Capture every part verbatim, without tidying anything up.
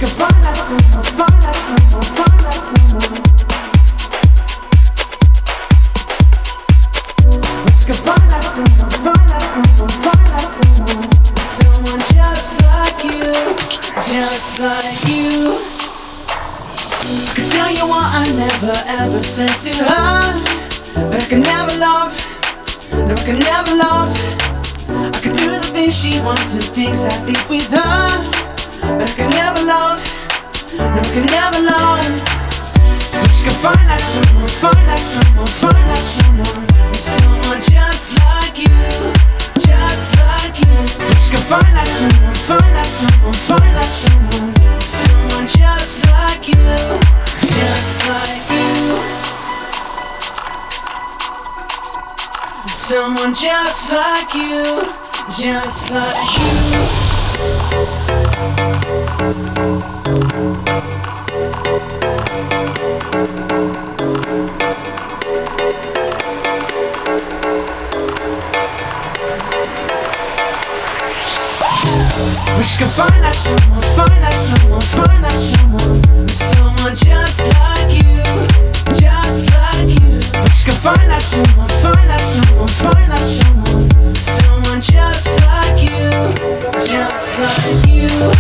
could find that someone, find that someone, find that someone. Wish could find that someone, find that someone, find that someone. Someone just like you, just like you. I could tell you what I never ever said to her, but I can never love, no I can never love. I can do the things she wants and things I think with her, but I can never love, no I can never love. Wish you could find that someone, find that someone, find that someone. Someone just like you, just like you. Wish you could find that someone, find that someone, find that someone. Someone just like you, just like you. Someone just like you, just like you. Wish you could find that someone, find that someone, find that someone. Someone just like you, just like you. Wish you could find that someone, find that someone, find that someone. Someone just like you, just like you.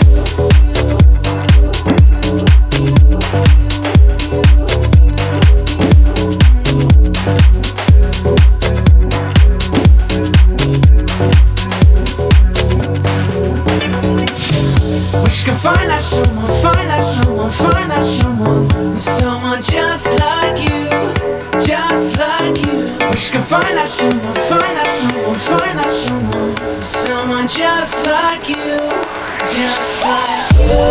Wish you could find that someone, find that someone, find that someone. Someone just like you, just like you. Wish you could find that someone, find that someone, find that someone. Someone just like you, just like you.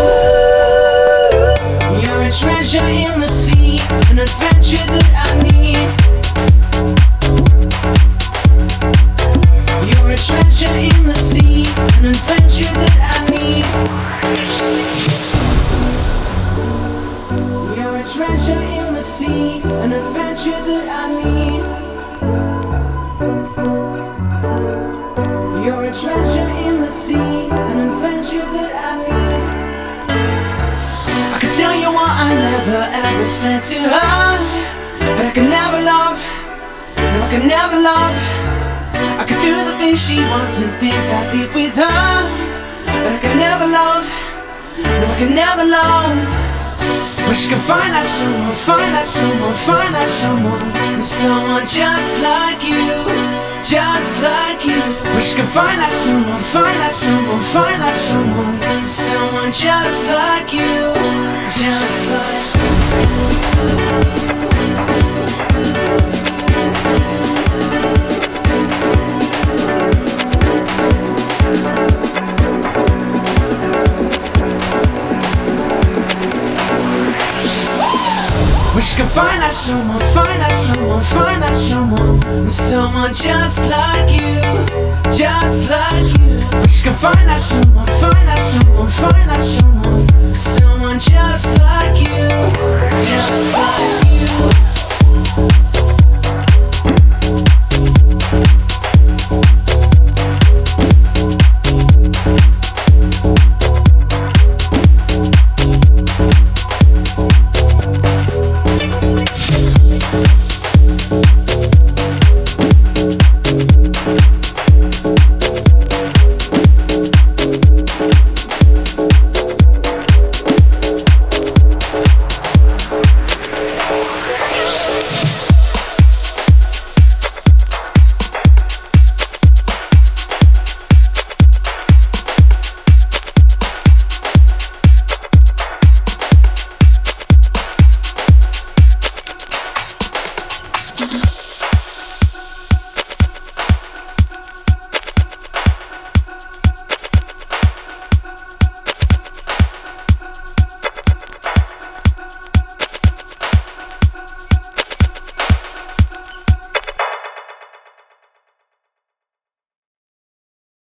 You're a treasure in the sea, an adventure that I need. You're a treasure in the sea, an adventure that I need. You're a treasure in the sea, an adventure that I need. You're a treasure in the sea, an adventure that I need. I can tell you what I never ever said to her, but I can never love, no I can never love. I can do the things she wants and things I did with her, but I can never love, no I can never love. Wish you could find that someone, find that someone, find that someone. Someone just like you, just like you. Wish you could find that someone, find that someone, find that someone. Someone just like you, just like you. Wish you could find that someone, find that someone, find that someone. Someone just like you, just like you. Wish you could find that someone, find that someone.